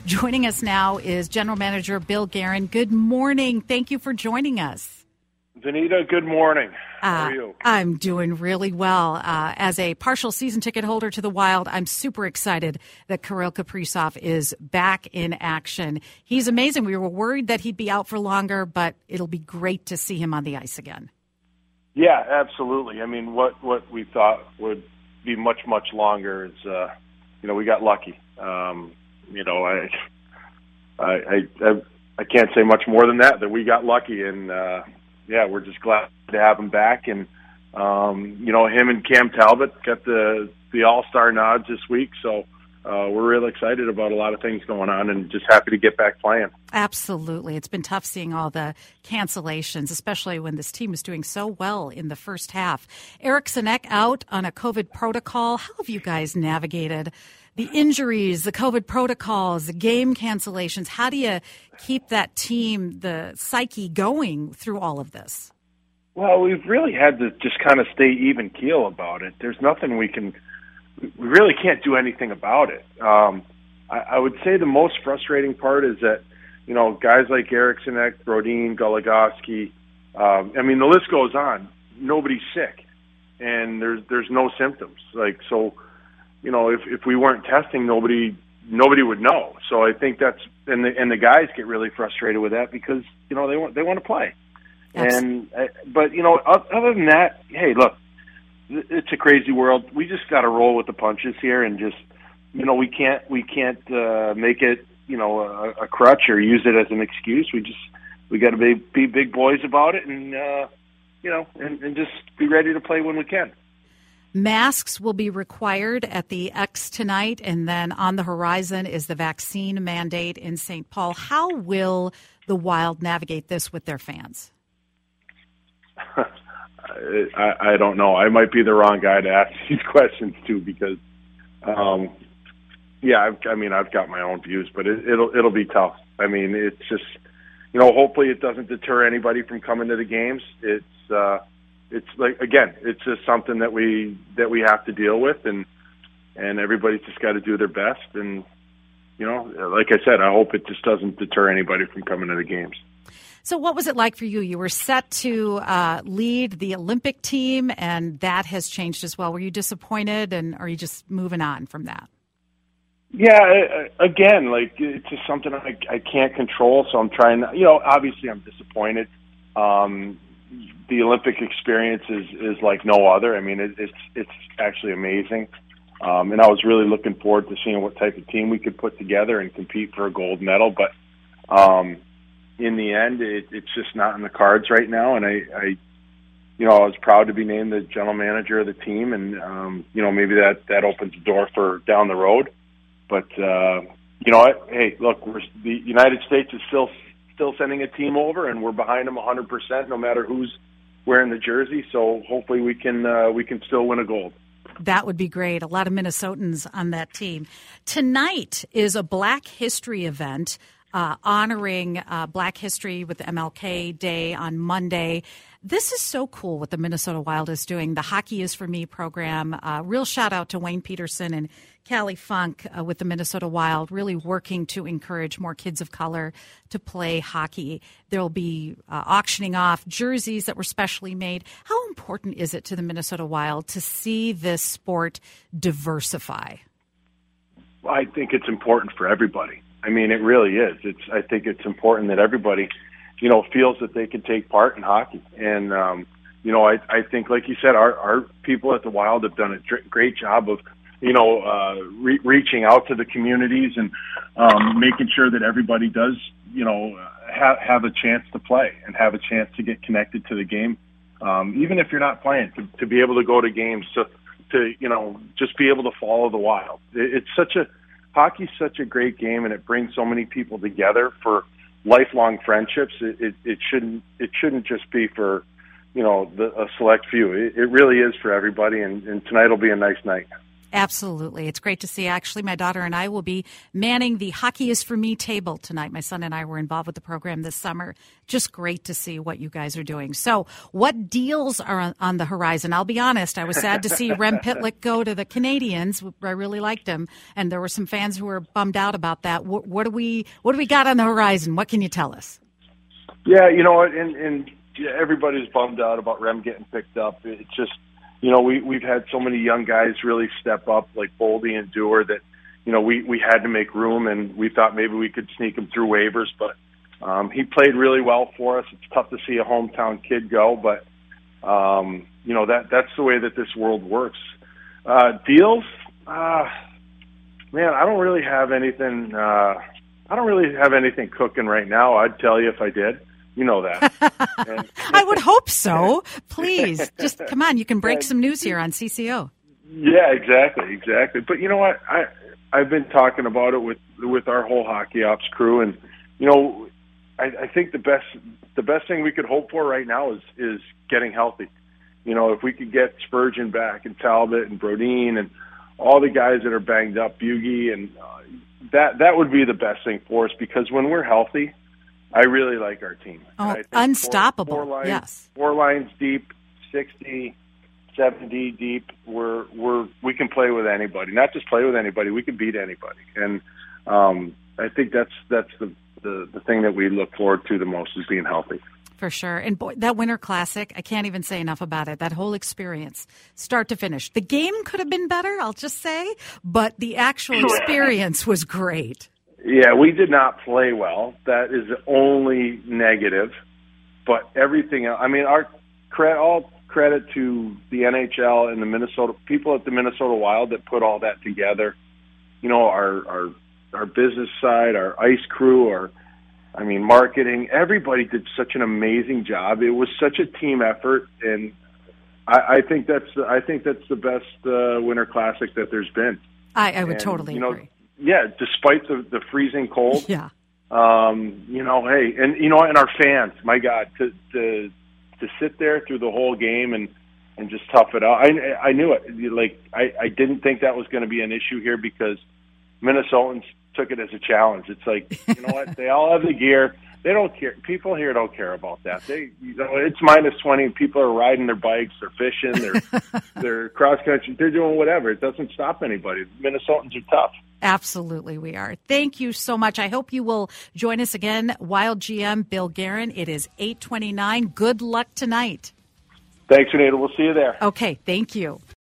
Joining us now is General Manager Bill Guerin. Good morning. Thank you for joining us. Vanita, good morning. How are you? I'm doing really well. As a partial season ticket holder to the Wild, I'm super excited that Kirill Kaprizov is back in action. He's amazing. We were worried that he'd be out for longer, but it'll be great to see him on the ice again. Yeah, absolutely. I mean, what we thought would be much longer is, we got lucky. I can't say much more than that we got lucky, and we're just glad to have him back. And him and Cam Talbot got the All-Star nods this week, so we're really excited about a lot of things going on and just happy to get back playing. Absolutely. It's been tough seeing all the cancellations, especially when this team was doing so well in the first half. Eric Sinek out on a COVID protocol. How have you guys navigated the injuries, the COVID protocols, the game cancellations? How do you keep that team, the psyche, going through all of this? Well, we've really had to just kind of stay even keel about it. There's nothing we really can't do anything about it. I would say the most frustrating part is that, guys like Eric Sinek, Brodin, Goligoski, the list goes on. Nobody's sick, and there's no symptoms. If we weren't testing, nobody would know. So I think that's and the guys get really frustrated with that because they want to play. Absolutely. But other than that, hey, look, it's a crazy world. We just got to roll with the punches here, and just we can't make it a crutch or use it as an excuse. We got to be big boys about it, and and just be ready to play when we can. Masks will be required at the X tonight, and then on the horizon is the vaccine mandate in St. Paul. How will the Wild navigate this with their fans? I don't know. I might be the wrong guy to ask these questions to because, I've got my own views, but it'll be tough. I mean, it's just, hopefully it doesn't deter anybody from coming to the games. It's just something that we have to deal with, and everybody's just got to do their best. And like I said, I hope it just doesn't deter anybody from coming to the games. So what was it like for you? You were set to lead the Olympic team, and that has changed as well. Were you disappointed, and are you just moving on from that? Yeah, it's just something I can't control, so I'm trying to, obviously I'm disappointed. The Olympic experience is like no other. I mean, it's actually amazing. And I was really looking forward to seeing what type of team we could put together and compete for a gold medal. But in the end, it's just not in the cards right now. And I was proud to be named the general manager of the team, and maybe that opens the door for down the road. But hey, look, the United States is still sending a team over, and we're behind them 100%, no matter who's wearing the jersey. So hopefully we can still win a gold. That would be great. A lot of Minnesotans on that team. Tonight is a Black History event honoring Black History with the MLK Day on Monday. This is so cool what the Minnesota Wild is doing. The Hockey is for Me program. Real shout out to Wayne Peterson and Callie Funk with the Minnesota Wild, really working to encourage more kids of color to play hockey. There'll be auctioning off jerseys that were specially made. How important is it to the Minnesota Wild to see this sport diversify? Well, I think it's important for everybody. I mean, it really is. I think it's important that everybody, feels that they can take part in hockey. And, I think, like you said, our people at the Wild have done a great job of, reaching out to the communities and making sure that everybody does, have a chance to play and have a chance to get connected to the game. Even if you're not playing, to be able to go to games, to just be able to follow the Wild. Hockey's such a great game, and it brings so many people together for lifelong friendships. It shouldn't just be for a select few. It really is for everybody, and tonight will be a nice night. Absolutely. It's great to see. Actually, my daughter and I will be manning the Hockey is for Me table tonight. My son and I were involved with the program this summer. Just great to see what you guys are doing. So what deals are on the horizon? I'll be honest, I was sad to see Rem Pitlick go to the Canadians. I really liked him, and there were some fans who were bummed out about that. What do we got on the horizon? What can you tell us? Yeah, and everybody's bummed out about Rem getting picked up. It's just, we've had so many young guys really step up, like Boldy and Dewar, that, we had to make room, and we thought maybe we could sneak him through waivers, but he played really well for us. It's tough to see a hometown kid go, but, that's the way that this world works. Deals? Man, I don't really have anything cooking right now. I'd tell you if I did. You know that. I would hope so. Please, just come on. You can break some news here on CCO. Yeah, exactly. But you know what? I've been talking about it with our whole hockey ops crew, and I think the best thing we could hope for right now is getting healthy. If we could get Spurgeon back and Talbot and Brodin and all the guys that are banged up, Bugie, and that would be the best thing for us, because when we're healthy, I really like our team. Oh, unstoppable. Four lines, yes. 4 lines deep, 60, 70 deep. We can play with anybody. Not just play with anybody, we can beat anybody. And I think that's the thing that we look forward to the most, is being healthy. For sure. And boy, that Winter Classic, I can't even say enough about it. That whole experience, start to finish. The game could have been better, I'll just say, but the actual experience was great. Yeah, we did not play well. That is the only negative. But everything else, all credit to the NHL and the Minnesota people at the Minnesota Wild that put all that together. Our business side, our ice crew, marketing. Everybody did such an amazing job. It was such a team effort, and I think that's the best Winter Classic that there's been. I would totally agree. Yeah, despite the freezing cold. Yeah. Hey, and our fans, my God, to sit there through the whole game and just tough it out. I knew it. I didn't think that was going to be an issue here, because Minnesotans took it as a challenge. It's like, you know what? They all have the gear. They don't care. People here don't care about that. It's -20 and people are riding their bikes, they're fishing, they're cross country, they're doing whatever. It doesn't stop anybody. Minnesotans are tough. Absolutely, we are. Thank you so much. I hope you will join us again. Wild GM Bill Guerin. It is 8:29. Good luck tonight. Thanks, Anita. We'll see you there. Okay, thank you.